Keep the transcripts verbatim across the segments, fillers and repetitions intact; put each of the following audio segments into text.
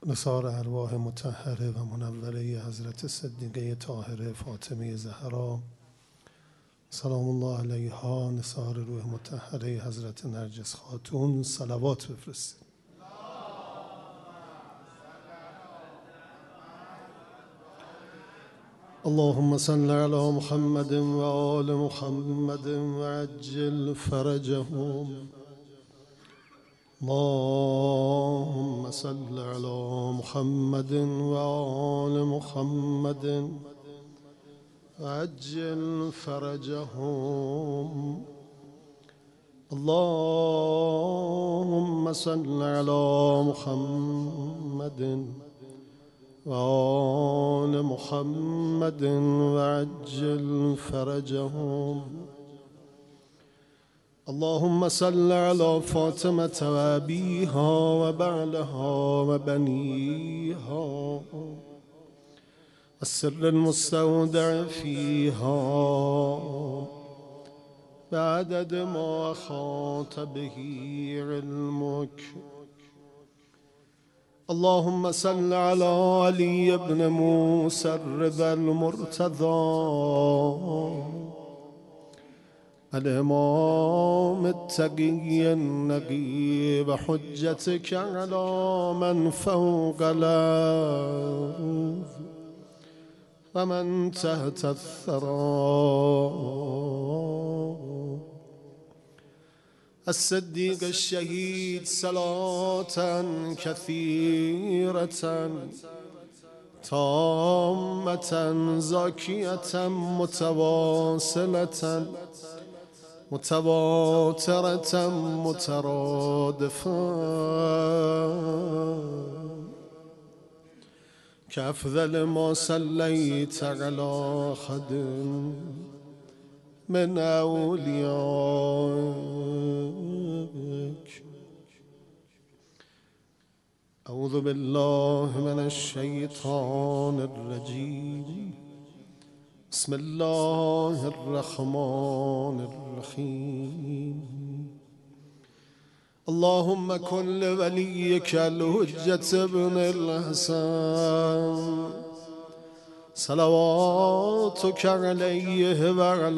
نثار ارواح مطهره و منوره حضرت صدیقه طاهره فاطمه زهرا سلام الله علیها، نثار روح مطهره حضرت نرجس خاتون صلوات بفرستید. اللهم صل علی محمد و آل محمد و عجل فرجهم. اللهم صل علی محمد و آل محمد و عجل فرجهم. اللهم صل علی محمد و آل محمد و عجل فرجهم. اللهم صل على فاطمة و أبيها و بعلها و بنيها السر المستودع فيها بعدد ما أحاط به علمك. اللهم صل على علي بن موسى الرضا المرتضى الإمام التقي النقي وحجتك على من فوق الأرض ومن تحت الثرى الصديق الشهيد صلاة كثيرة تامة زاكية متواصلة متواترة مترادفة كأفضل ما صليت على أحد من أوليائك. أعوذ بالله من الشيطان الرجيم. بسم الله الرحمن الرحيم. اللهم كن لوليك الحجة بن الحسن صلواتك عليه وعلى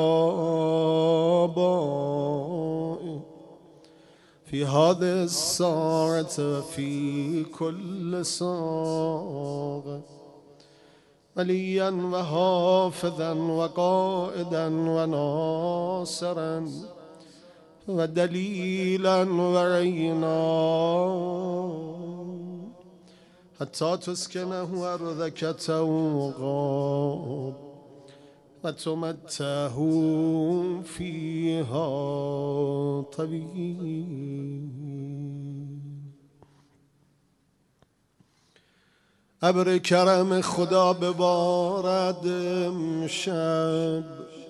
آبائه في هذه الساعة وفي كل ساعة وليا وحافظا وقائدا وناصرا ودليلا وعينا حتى تسكنه أرضك توغا وتمتعه فيها طويلا. ابر کرم خدا ببارد امشب،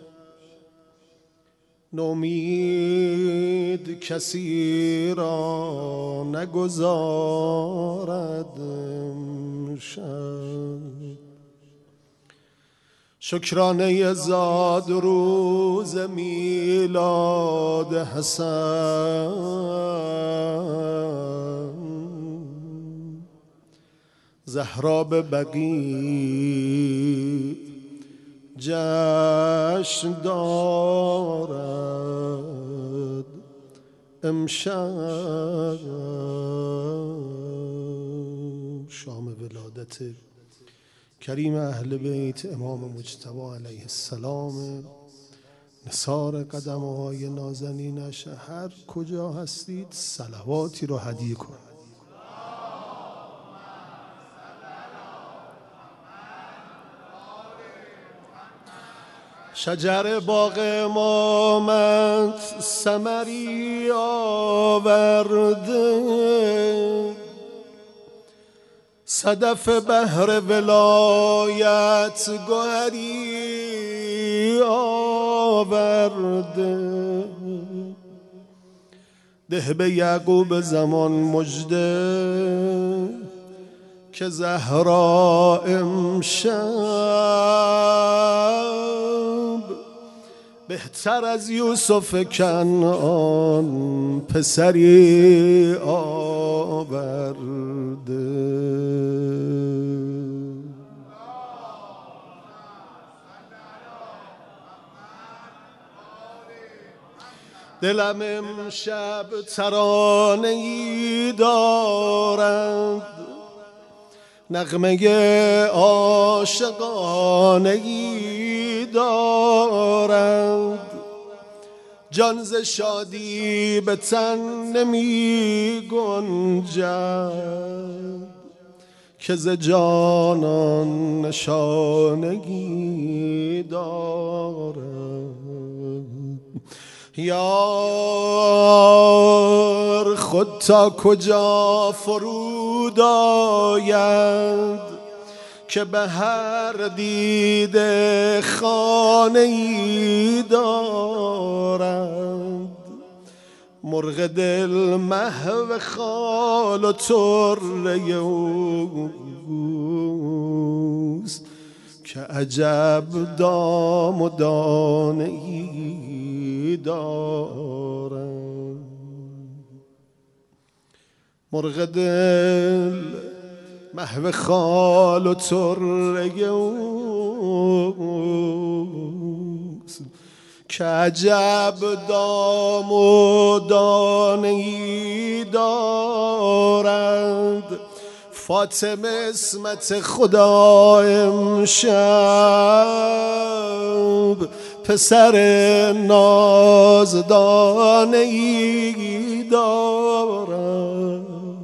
نومید کسی را نگذارد امشب. شکرانه زاد روز میلاد حسن، زهرا به بقیع جشن دارد امشب. شام ولادت کریم اهل بیت امام مجتبی علیه السلام، نثار قدم‌های نازنینش. هر کجا هستید صلواتی رو هدیه کنید. شجر باغ امامت ثمری آورده، صدف بحر ولایت گوهری آورده. ده به یعقوب زمان مژده که زهرا امشب بهتر از یوسف کنعان پسری آورده. دلم امشب ترانه ای دارد، نغمه عاشقانه ای دارد. جان ز شادی به تن نمی گنجد، که ز جانان نشانگی دارد. یار خود تا کجا فرود آید، که به هر دیده خانه ای دارد. مرغ دل محو خال و طره اوست، که عجب دام و دانه ای دارد. مرغ دل محو خال و طره اوست، که عجب دام و دانه ای دارد. فاطمه اسمت خدا امشب پسر نازدانه ای دارد.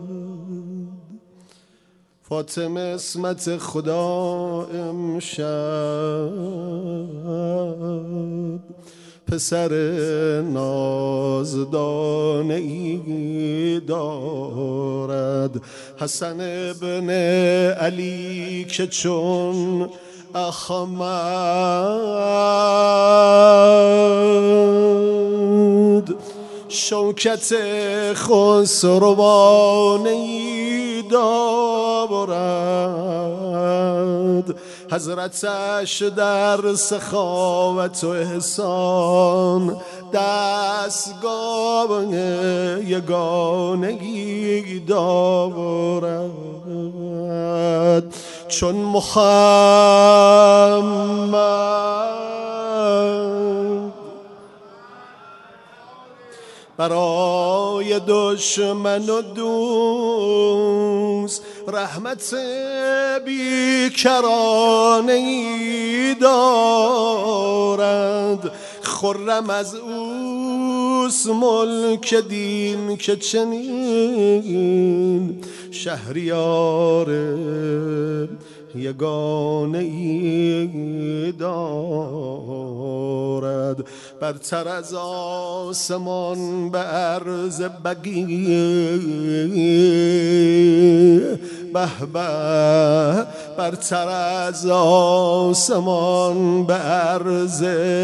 فاطمه اسمت خدا امشب پسر نازدانه ای دارد. حسن ابن علی که چون احمد شوکت خسروانه ای دارد. حضرتش در سخاوت و احسان دستگاه یگانگی دارد. چون محمد برای دشمن و دوست رحمت بیکرانه ای دارد. خرم از اوست ملک دین که چنین شهریار یگانه ای دارد. برتر از آسمان به عرض بقیه به به، برتر از آسمان به عرض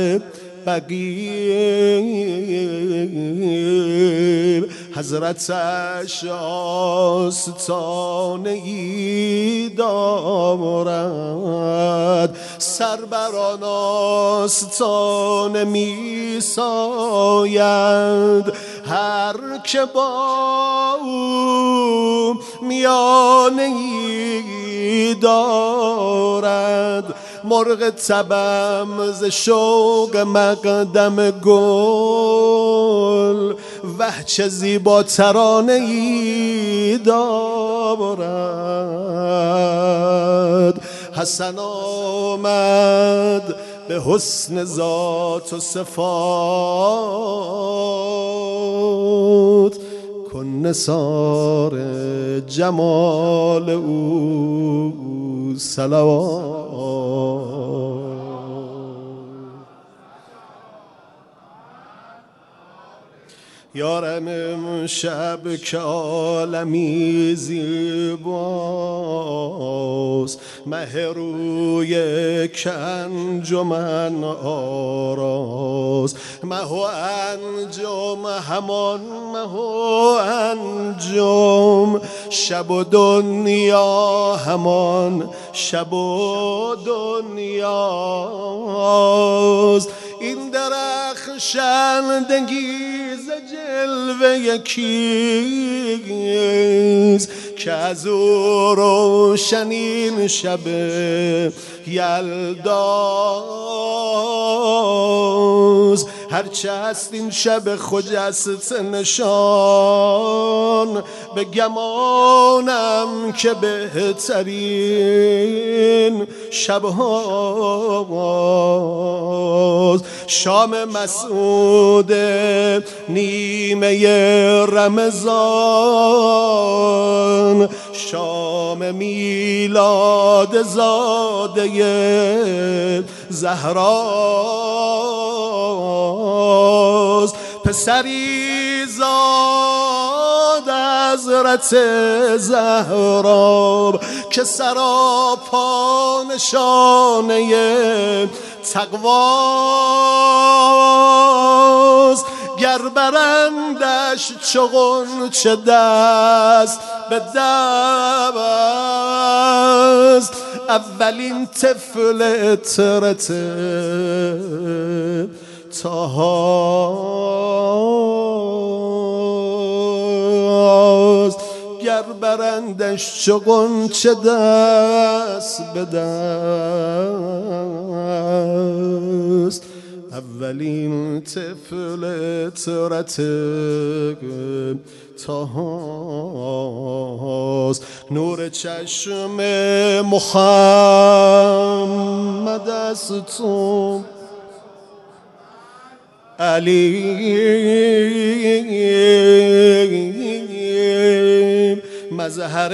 بقیه حضرتش آستانه ای دارد. سر بر آن آستانه می ساید هر که با او میانه ای دارد. مرغ تبم ز شوق مقدم گل وه چه زیبا ترانه ای دارد. حسن آمد به حسن ذات و صفات، کن نثار جمال او صلوات. یارم امشب که عالمی زیباست، مه روی که انجمن آراست. مه و انجم همان مه و انجم، شب و دنیا همان شب و دنیاست. این درخشندگی ز جلوه یکیست که از او روشنین شب یلداست. هرچه هست این شب خجسته نشان، به گمانم که بهترین شب هاست. شام مسعود نیمه رمضان، شام میلاد زاده زهراست. پسری زاد حضرت زهرا که سراپا نشانه تقواست. گر برندش چو غنچه دست به دست، اولین طفل ترت طهاست. گر برندش چو غنچه دست به دست، اولین طفل ترت طهاست. نور چشم محمد است تو علی، مظهر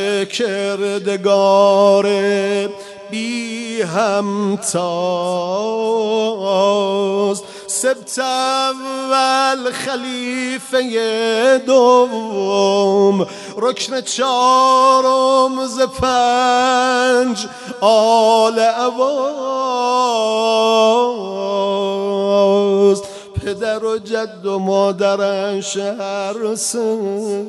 کردگار بی همتاست. سبت اول خلیفه دوم، رکن چهارم ز پنج آل عباس. پدر و جد و مادرش هر سه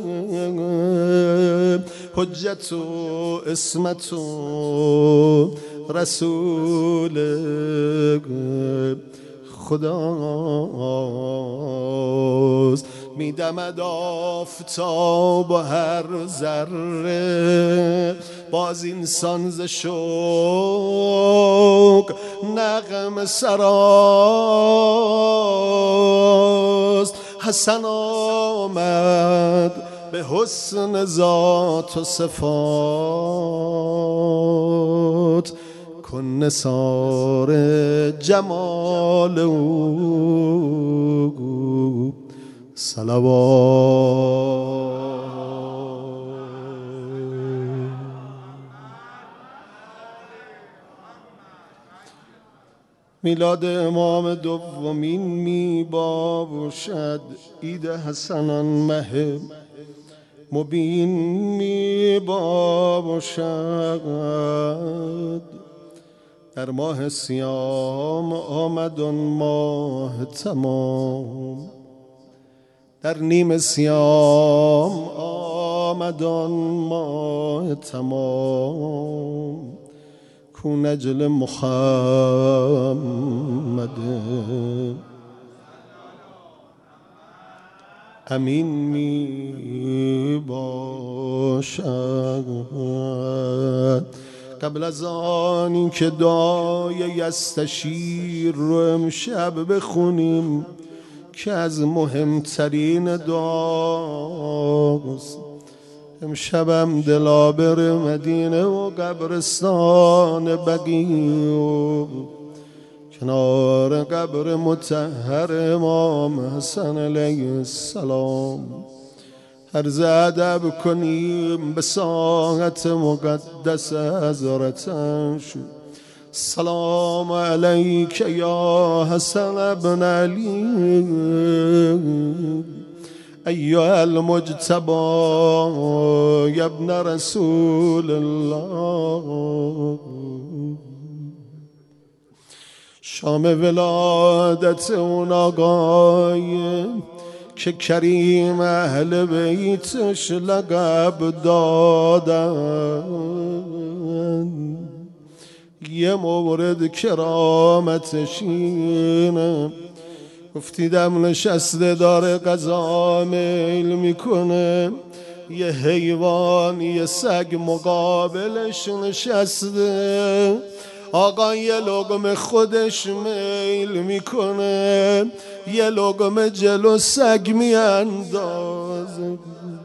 حجت و اسمت و رسول خداست. میدمد آفتاب و هر ذره باز اینسان ز شوق نغمه سراست. حسن آمد به حسن ذات و صفات، کن نثار جمال او صلوات. میلاد امام دومین می باشد، عید حسنان مه مبین می باشد. در ماه سیام آمد آن ماه تمام، در نیم سیام آمد آن ماه تمام. کو نجل محمد امین می باشد. قبل از آنی که دعای یستشیر رو امشب بخونیم که از مهمترین دعاست، امشبم دلابر مدینه و قبرستان بقیع و کنار قبر مطهر امام حسن علیه السلام عرض ادب کنیم به ساحت مقدس حضرتش. سلام علیک یا حسن ابن علی ایها المجتبی یا ابن رسول الله. شام ولادت اون آقای که کریم اهل بیتش لقب دادن. یه مورد کرامتش اینه، گفتیدم نشسته داره غذا میل میکنه، یه حیوان یه سگ مقابلش نشسته، آقا یه لقمه خودش میل میکنه، یه لقمه جلو سگ میاندازه.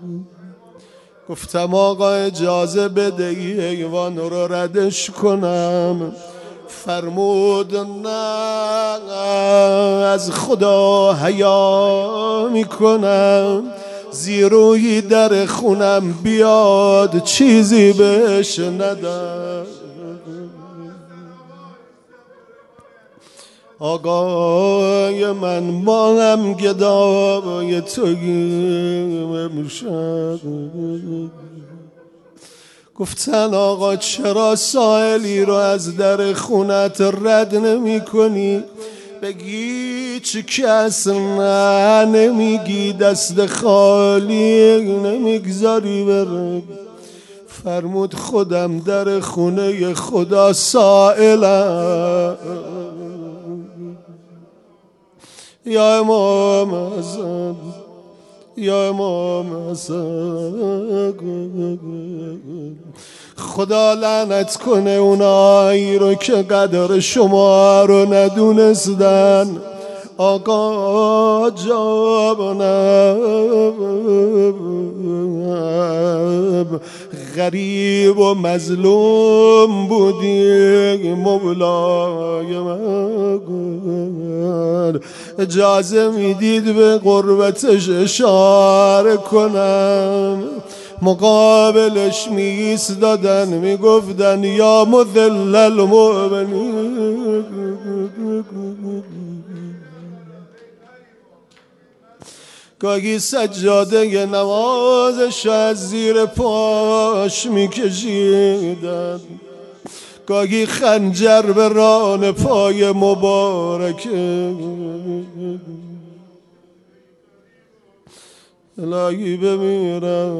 گفتم آقا اجازه بده یه حیوان رو ردش کنم. فرمود نه، از خدا حیا میکنم، زیروی در خونم بیاد چیزی بهش ندم. آقای من ما هم گدای توییم امشب. گفتن آقا چرا سائلی رو از در خونت رد نمی کنی؟ بگی چی کس نه نمیگی، دست خالی نمیگذاری بره. فرمود خودم در خونه خدا سائلم. یا امام حسن، یا امام حسن، خدا لعنت کنه اونایی رو که قدر شما رو ندونستن. آقا جانم غریب و مظلوم بودی مولای من، اجازه میدید به قربتش اشاره کنم. مقابلش میایستادن میگفتن یا مذل المؤمنین. گاهی سجاده نمازش از زیر پاش میکشیدن، گاهی خنجر به ران پای مبارکه. الهی بمیرم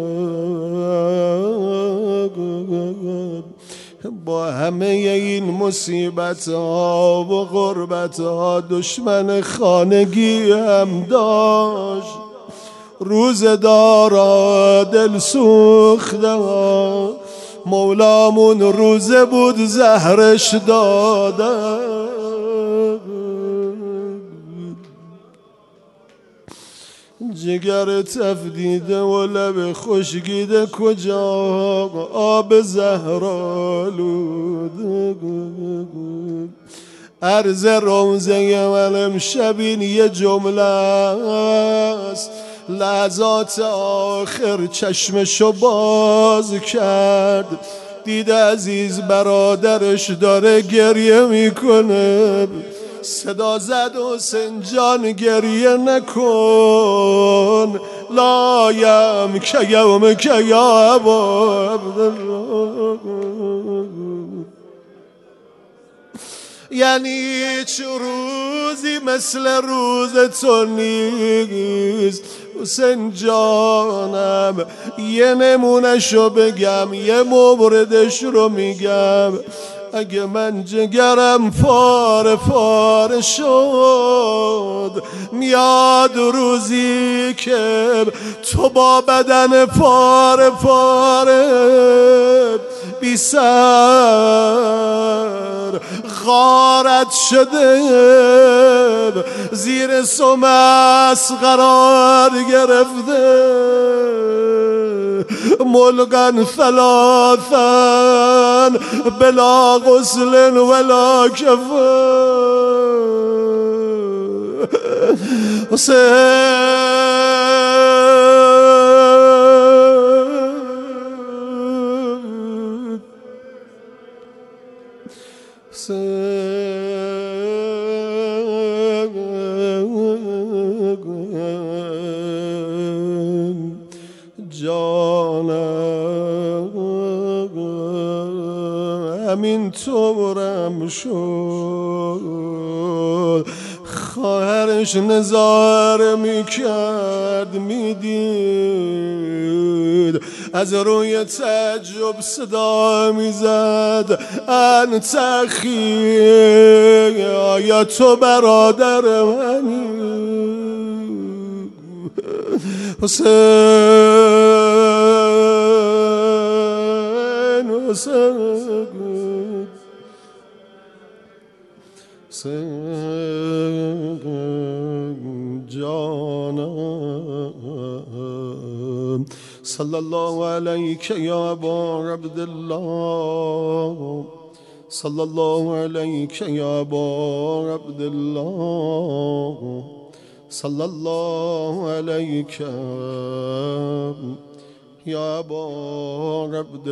با همه این مصیبت ها و غربت ها. دشمن خانگی هم داشت، روز دارا دل سوخته، مولامون روزه بود زهرش داده. جگر تفدیده و لب خشکیده کجا آب زهرالود. عرض روزه من امشب این یه جمله است، لحظات آخر چشمشو باز کرد، دید عزیز برادرش داره گریه میکنه. صدا زد حسین جان گریه نکن، لایم که یوم که یا ابا عبدالله. یعنی چه روزی مثل روز تو نیست حسین جانم. یه نمونهشو بگم، یه موردش رو میگم. اگه من جگرم پاره پاره شد، میاد روزی که تو با بدن پاره پاره بی سر غارت شده زیر سمس قرار گرفته. ملقن ثلاثا بلا غسل ولا کفن. جانم همین طورم شد، خواهرش نظاره میکرد میدید از روی تعجب صدا میزد انت اخی آیا تو برادر منی حسین حسین جانم صلی الله علیک یا ابا عبدالله صلی الله علیک یا ابا عبدالله صلی الله علیک یا ابا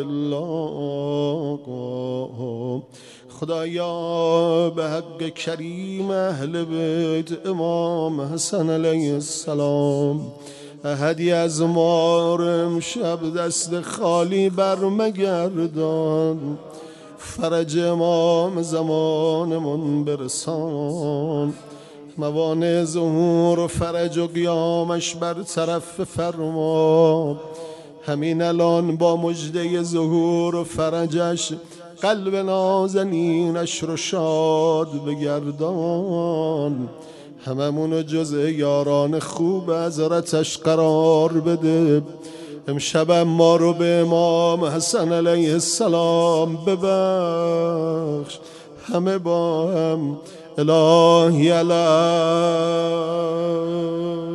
عبدالله خدایا به حق کریم اهل بیت امام حسن علیه السلام احدی از ما امشب دست خالی برمگردان فرج امام زمانمون برسان موانع ظهور و فرج و قیامش برطرف فرما همین الان با مژده ظهور و فرجش قلب نازنینش رو شاد بگردان هممونو جز یاران خوب حضرتش قرار بده امشب ما رو به امام حسن علیه السلام ببخش همه با هم الهی الهی